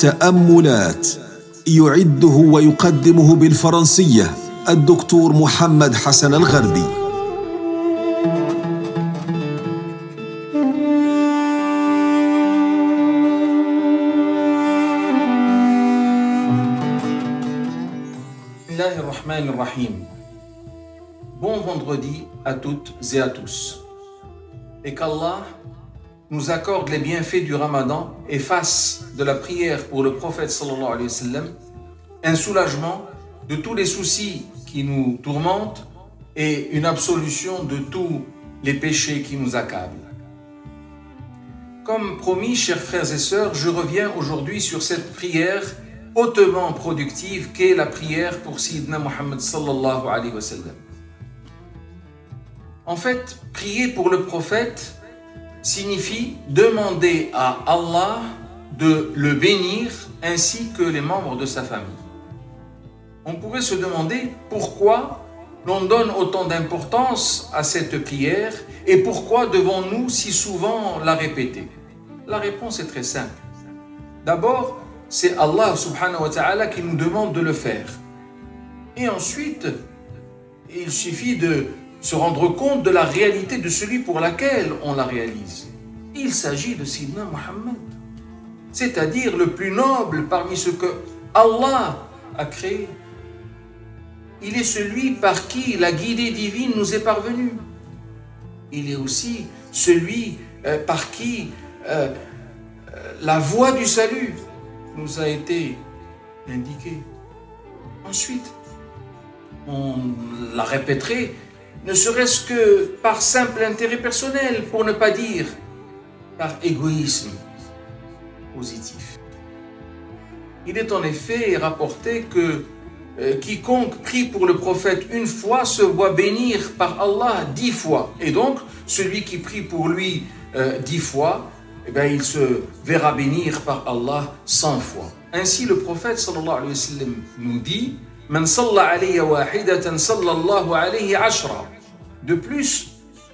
تأملات يعده ويقدمه بالفرنسية الدكتور محمد حسن الغربي. Bismillahir Rahmanir Rahim. Bon vendredi à toutes et à tous. Et qu'Allah nous accorde les bienfaits du Ramadan et fasse de la prière pour le prophète sallallahu alayhi wa sallam un soulagement de tous les soucis qui nous tourmentent et une absolution de tous les péchés qui nous accablent. Comme promis, chers frères et sœurs, je reviens aujourd'hui sur cette prière hautement productive qu'est la prière pour Sayyidina Muhammad sallallahu alayhi wa sallam. En fait, prier pour le prophète signifie demander à Allah de le bénir ainsi que les membres de sa famille. On pourrait se demander pourquoi l'on donne autant d'importance à cette prière et pourquoi devons-nous si souvent la répéter? La réponse est très simple. D'abord, c'est Allah subhanahu wa ta'ala qui nous demande de le faire. Et ensuite, il suffit de se rendre compte de la réalité de celui pour laquelle on la réalise. Il s'agit de Sayyidina Muhammad, c'est-à-dire le plus noble parmi ceux que Allah a créés. Il est celui par qui la guidée divine nous est parvenue. Il est aussi celui par qui la voie du salut nous a été indiquée. Ensuite, on la répéterait, ne serait-ce que par simple intérêt personnel, pour ne pas dire par égoïsme positif. Il est en effet rapporté que quiconque prie pour le prophète une fois se voit bénir par Allah 10 fois. Et donc, celui qui prie pour lui 10 fois, eh bien, il se verra bénir par Allah 100 fois. Ainsi, le prophète sallallahu alayhi wa sallam nous dit « Man salla alayya wahidatan sallallahu alayhi ashra » De plus,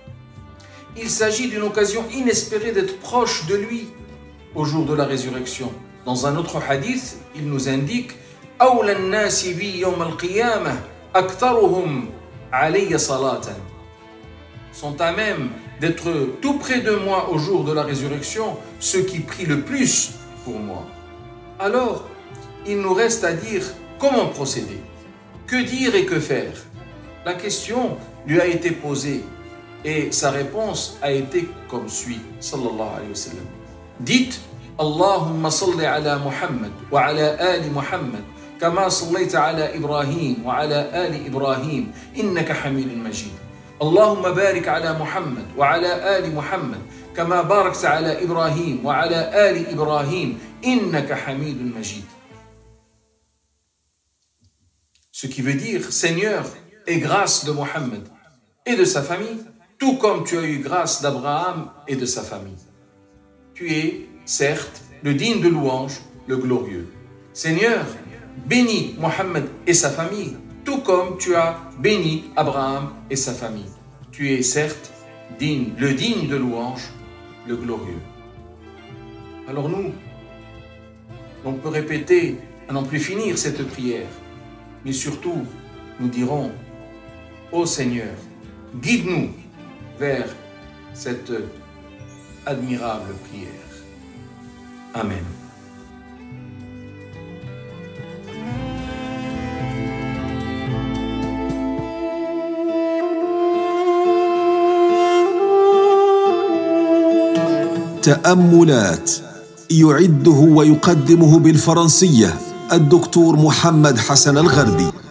il s'agit d'une occasion inespérée d'être proche de lui au jour de la résurrection. Dans un autre hadith, il nous indique « Awla an-nasi bi yawm al-qiyamah aktaruhum alayya salatan » sont à même d'être tout près de moi au jour de la résurrection ceux qui prient le plus pour moi. Alors, il nous reste à dire comment procéder, que dire et que faire. La question lui a été posée et sa réponse a été comme suit, sallallahu alayhi wa sallam. Dites Allahumma salli ala Muhammad wa ala ali Muhammad kama sallayta ala Ibrahim wa ala ali Ibrahim innaka hamidun majid. Allahumma barik ala Muhammad wa ala ali Muhammad kama barakta ala Ibrahim wa ala ali Ibrahim innaka hamidun majid. Ce qui veut dire, Seigneur, aie grâce de Mohammed et de sa famille, tout comme tu as eu grâce d'Abraham et de sa famille. Tu es, certes, le digne de louange, le glorieux. Seigneur, bénis Mohammed et sa famille, tout comme tu as béni Abraham et sa famille. Tu es, certes, le digne de louange, le glorieux. Alors nous, on peut répéter à n'en plus finir cette prière, mais surtout, nous dirons, ô Seigneur, guide-nous vers cette admirable prière. Amen. تأملات يعده ويقدمه بالفرنسية الدكتور محمد حسن الغربي.